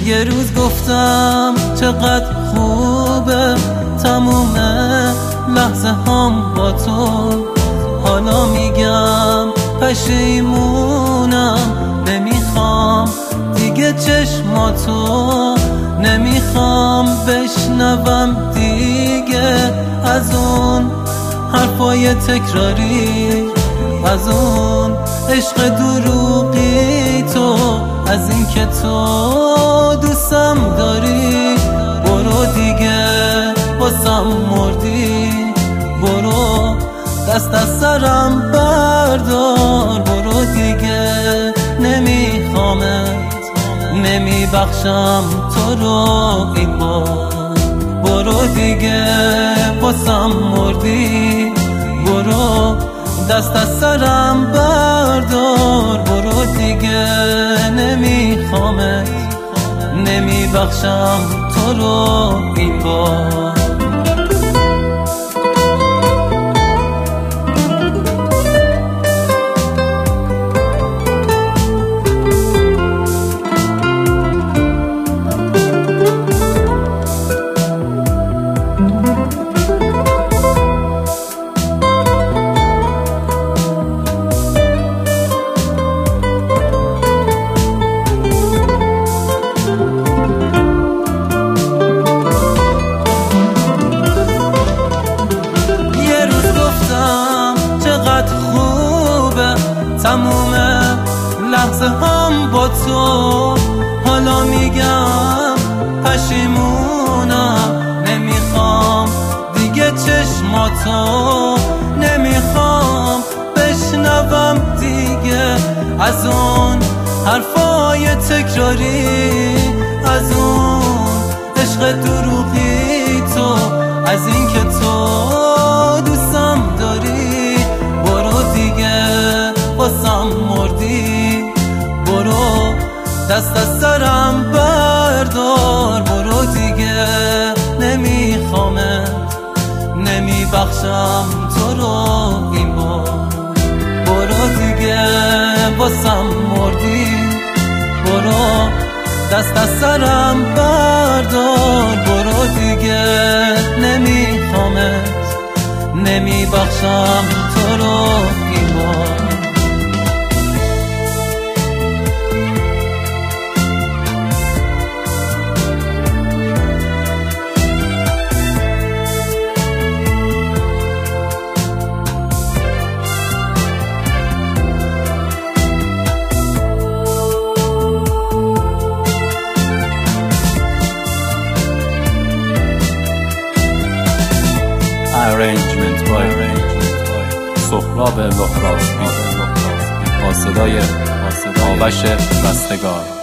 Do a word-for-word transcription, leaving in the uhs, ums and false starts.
یه روز گفتم چقدر خوبه تموم لحظه هم با تو، حالا میگم پشیمونم، نمیخوام دیگه چشماتو، نمیخوام بشنوم دیگه از اون حرفای تکراری، از اون عشق دروغی تو، از این که تو دوستم داری. برو دیگه واسم مردی، برو دست از سرم بردار، برو دیگه نمیخوامت، نمیبخشم تو رو این بار. برو دیگه واسم مردی، برو دست از سرم بردار، برو دیگه نمیخوامت، نمیبخشم تو رو این بار. تموم لحظه هم با تو، حالا میگم پشیمونم، نمیخوام دیگه چشماتو، نمیخوام بشنوم دیگه از اون حرفای تکراری، از اون عشق دروغی تو، از این که تو دوستم داری. برو دیگه واسم مردی، برو دست از سرم بردار، برو دیگه نمیخوامت، نمیبخشم تو رو این بار. برو دیگه واسم مردی، برو دست از سرم بردار، برو دیگه نمیخوامت، نمیبخشم تو رو این بار. Arrangement by سهراب لهرازی با صدای آوش رستگار.